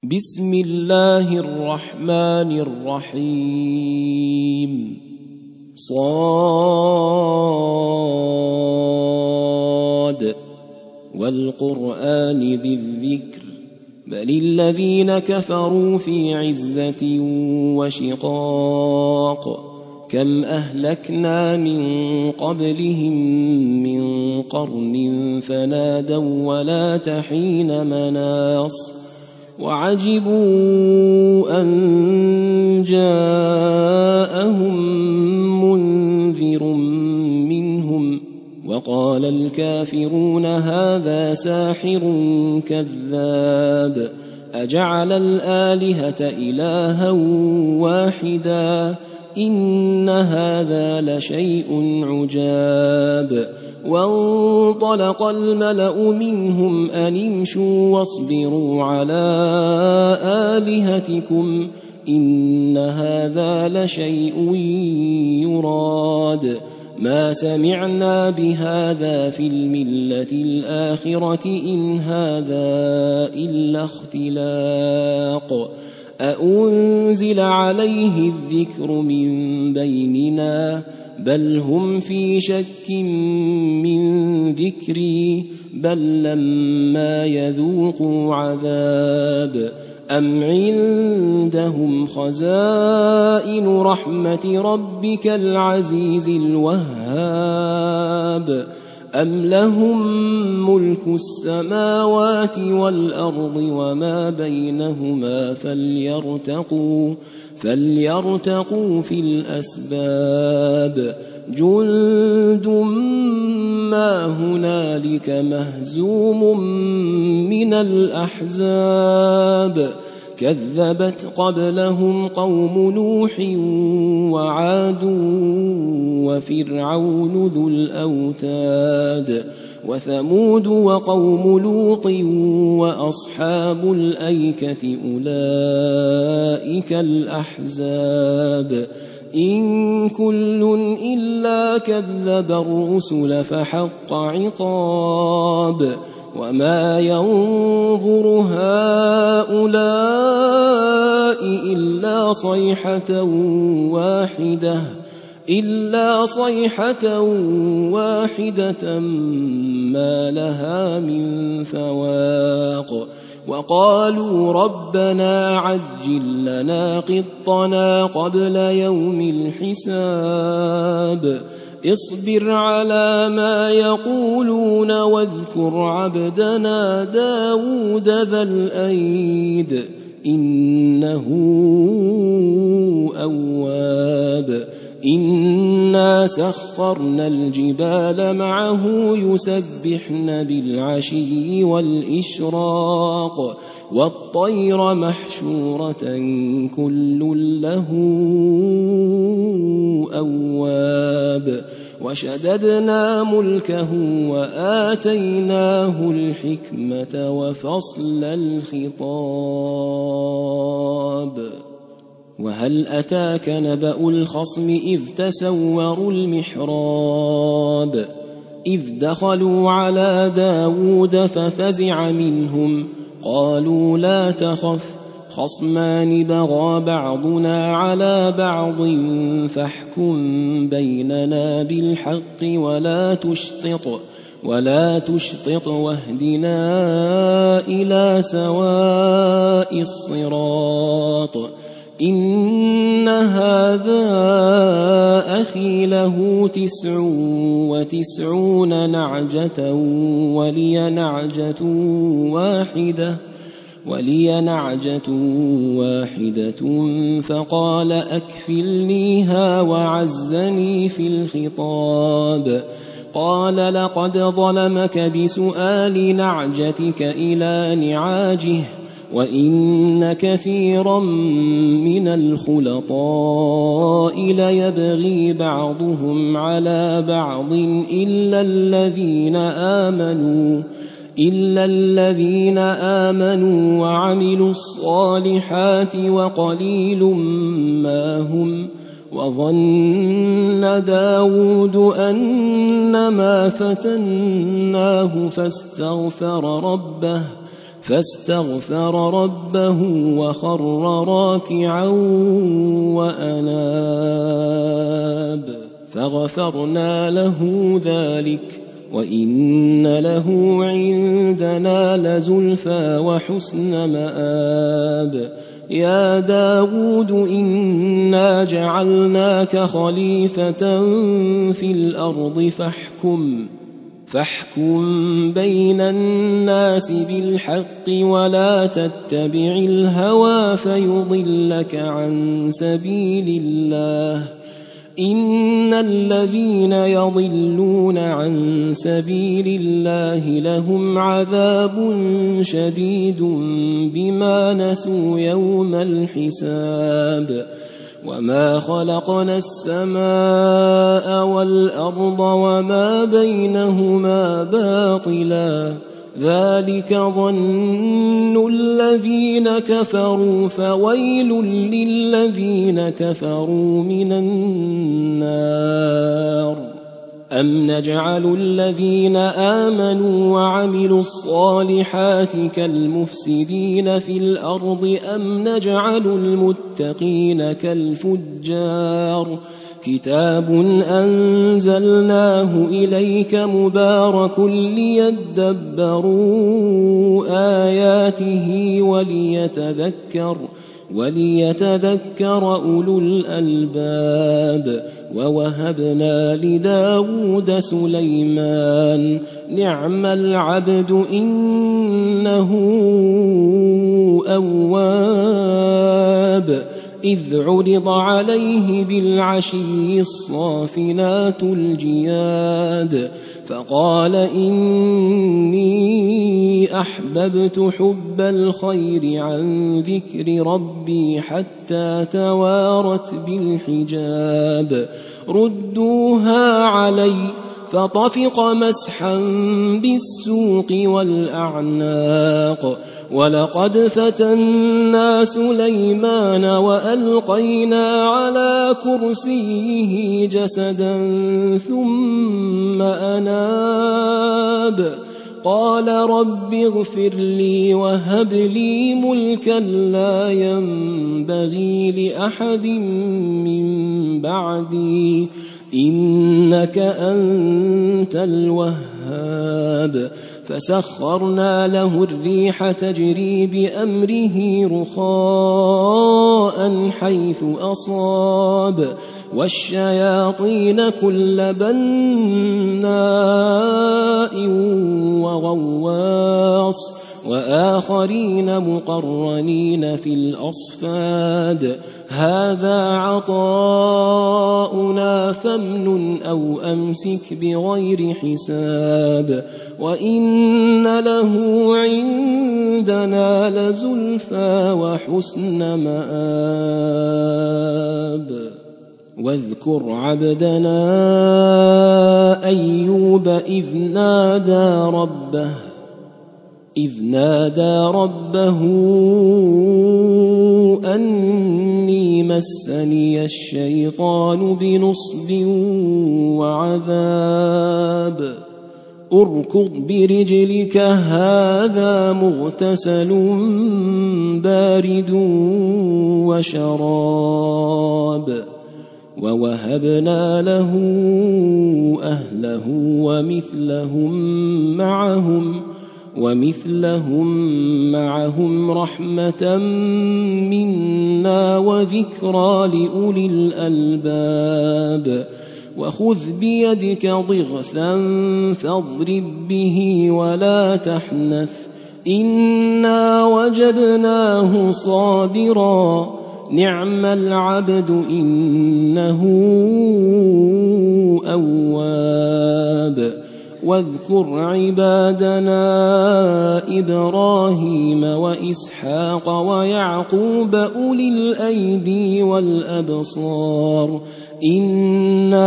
بسم الله الرحمن الرحيم صاد والقرآن ذي الذكر بل الذين كفروا في عزة وشقاق كم أهلكنا من قبلهم من قرن فنادوا ولا تحين مناص وعجبوا أن جاءهم منذر منهم وقال الكافرون هذا ساحر كذاب أجعل الآلهة إلها واحدا إن هذا لشيء عجاب وانطلق الملأ منهم أن امشوا واصبروا على آلهتكم إن هذا لشيء يراد ما سمعنا بهذا في الملة الآخرة إن هذا إلا اختلاق أأنزل عليه الذكر من بيننا بل هم في شك من ذكري بل لما يذوقوا عذاب أم عندهم خزائن رحمة ربك العزيز الوهاب أم لهم ملك السماوات والأرض وما بينهما فليرتقوا في الأسباب جند ما هنالك مهزوم من الأحزاب كذبت قبلهم قوم نوح وعاد وفرعون ذو الأوتاد وثمود وقوم لوط وأصحاب الأيكة أولئك الأحزاب إن كل إلا كذب الرسل فحق عقاب وما ينظر هؤلاء إلا صيحة واحدة ما لها من فواق وقالوا ربنا عجل لنا قطنا قبل يوم الحساب اصبر على ما يقولون واذكر عبدنا داود ذا الأيد إنه أواب إنا سخرنا الجبال معه يسبحن بالعشي والإشراق والطير محشورة كل له أواب وشددنا ملكه وآتيناه الحكمة وفصل الخطاب وهل أتاك نبأ الخصم إذ تسوروا المحراب إذ دخلوا على داود ففزع منهم قالوا لا تخف خصمان بغى بعضنا على بعض فاحكم بيننا بالحق ولا تشطط واهدنا إلى سواء الصراط إن هذا أخي له 99 نعجة ولي نعجة واحدة فقال أكفلنيها وعزني في الخطاب قال لقد ظلمك بسؤال نعجتك إلى نعاجه وإن كثيرا من الخلطاء ليبغي بعضهم على بعض إلا الذين آمنوا وعملوا الصالحات وقليل ما هم وظن داود أنما فتناه فاستغفر ربه فاستغفر ربه وخر راكعا وأناب فغفرنا له ذلك وإن له عندنا لزلفى وحسن مآب يا داود إنا جعلناك خليفة في الأرض فاحكم بين الناس بالحق ولا تتبع الهوى فيضلك عن سبيل الله إن الذين يضلون عن سبيل الله لهم عذاب شديد بما نسوا يوم الحساب وما خلقنا السماء والأرض وما بينهما باطلا ذلك ظن الذين كفروا فويل للذين كفروا من النار أم نجعل الذين آمنوا وعملوا الصالحات كالمفسدين في الأرض أم نجعل المتقين كالفجار كتاب أنزلناه إليك مبارك ليدبروا آياته وليتذكر أولو الألباب ووهبنا لداود سليمان نعم العبد إنه أواب إذ عرض عليه بالعشي الصافنات الجياد فقال إني أحببت حب الخير عن ذكر ربي حتى توارت بالحجاب ردوها علي فطفق مسحا بالسوق والأعناق ولقد فتنا سليمان وألقينا على كرسيه جسدا ثم أناب قال رب اغفر لي وهب لي ملكا لا ينبغي لأحد من بعدي إنك أنت الوهاب فسخرنا له الريح تجري بأمره رخاء حيث أصاب والشياطين كل بناء وغواص وآخرين مقرنين في الأصفاد هذا عطاؤنا فامنن أو أمسك بغير حساب وإن له عندنا لزلفى وحسن مآب واذكر عبدنا أيوب إذ نادى ربه أني مسني الشيطان بنصب وعذاب اركض برجلك هذا مغتسل بارد وشراب ووهبنا له أهله ومثلهم معهم رحمة منا وذكرى لأولي الألباب وخذ بيدك ضغثا فاضرب به ولا تحنث إنا وجدناه صابرا نعم العبد إنه أواب واذكر عبادنا إبراهيم وإسحاق ويعقوب أولي الأيدي والأبصار إنا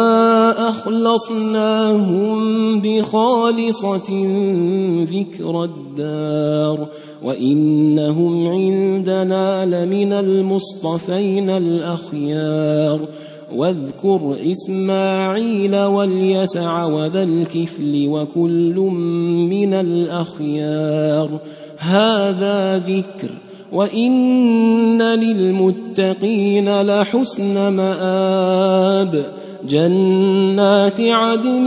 أخلصناهم بخالصة ذكر الدار وإنهم عندنا لمن المصطفين الأخيار واذكر إسماعيل واليسع وذا الكفل وكل من الأخيار هذا ذكر وإن للمتقين لحسن مآب جنات عدن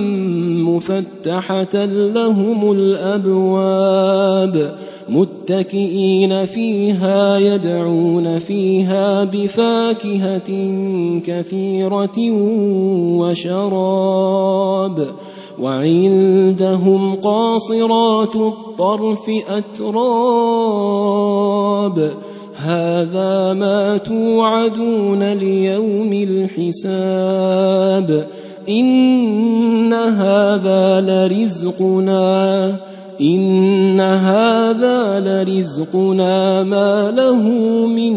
مفتحة لهم الأبواب متكئين فيها يدعون فيها بفاكهة كثيرة وشراب وعندهم قاصرات الطرف أتراب هذا ما توعدون ليوم الحساب إن هذا لرزقنا ما له من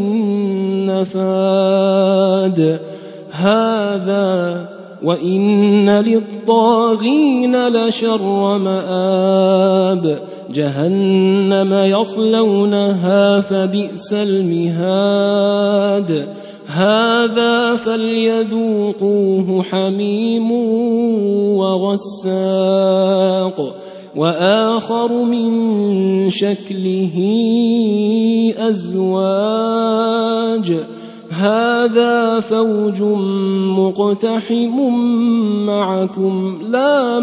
نفاد هذا وإن للطاغين لشر مآب جهنم يصلونها فبئس المهاد هذا فليذوقوه حميم وغساق وآخر من شكله أزواج هذا فوج مقتحم معكم لا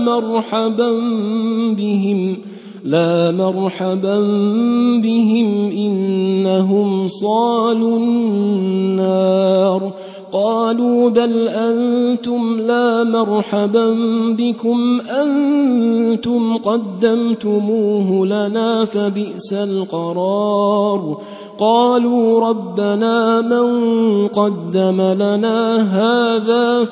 مرحبا بهم إنهم صالوا النار قالوا بل أنتم لا مرحبا بكم أنتم قدمتموه لنا فبئس القرار قالوا ربنا من قدم لنا هذا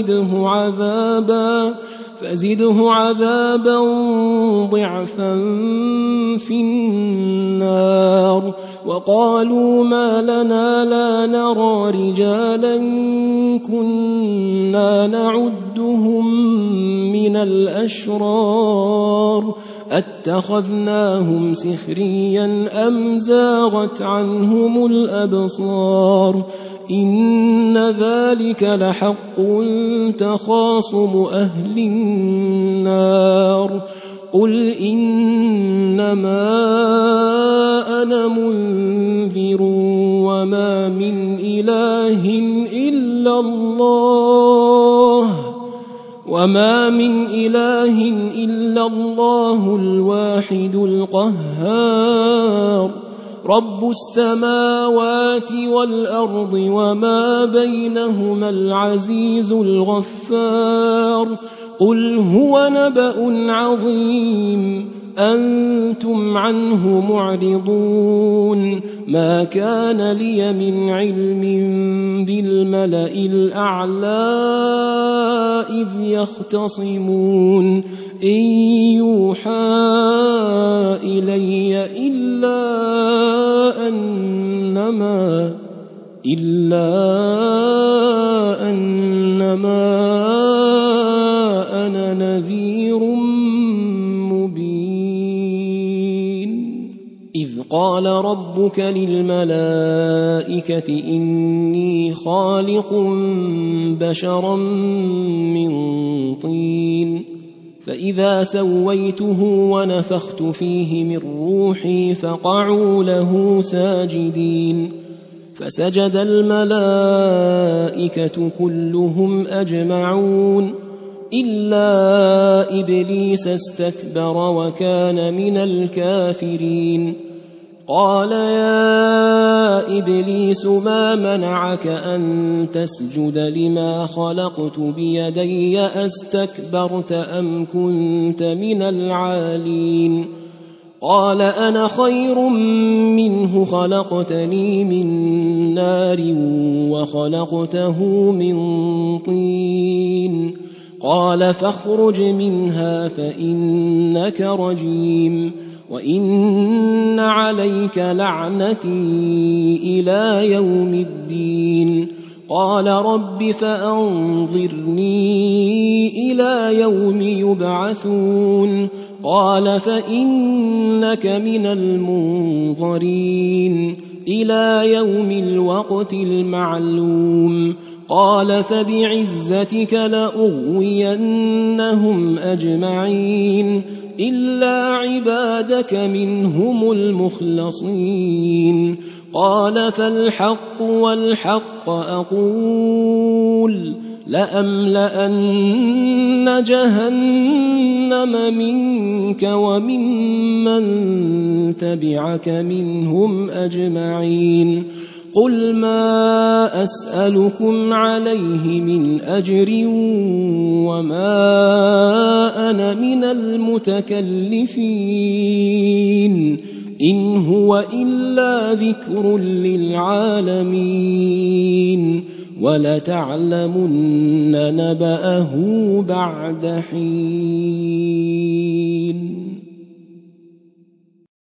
فزده عذابا ضعفا في النار وقالوا ما لنا لا نرى رجالا كنا نعدهم من الأشرار أتخذناهم سخريا أم زاغت عنهم الأبصار إن ذلك لحق تخاصم أهل النار قل إنما أنا منذر وما من إله إلا الله الواحد القهار رب السماوات والأرض وما بينهما العزيز الغفار قل هو نبأ عظيم أنتم عنه معرضون ما كان لي من علم بالملأ الأعلى إذ يختصمون إن يوحى إلي إلا أنما أنا نذير مبين إذ قال ربك للملائكة إني خالق بشرا من طين فإذا سويته ونفخت فيه من روحي فقعوا له ساجدين فسجد الملائكة كلهم أجمعون إلا إبليس استكبر وكان من الكافرين قال يا إبليس ما منعك أن تسجد لما خلقت بيدي أستكبرت أم كنت من العالين قال أنا خير منه خلقتني من نار وخلقته من طين قال فاخرج منها فإنك رجيم وإن عليك لعنتي إلى يوم الدين قال رب فأنظرني إلى يوم يبعثون قال فإنك من المنظرين إلى يوم الوقت المعلوم قال فبعزتك لأغوينهم أجمعين إلا عبادك منهم المخلصين قال فالحق والحق أقول لأملأن جهنم منك وممن تبعك منهم أجمعين قل ما أسألكم عليه من أجر وما أنا من المتكلفين إن هو إلا ذكر للعالمين ولتعلمن نبأه بعد حين.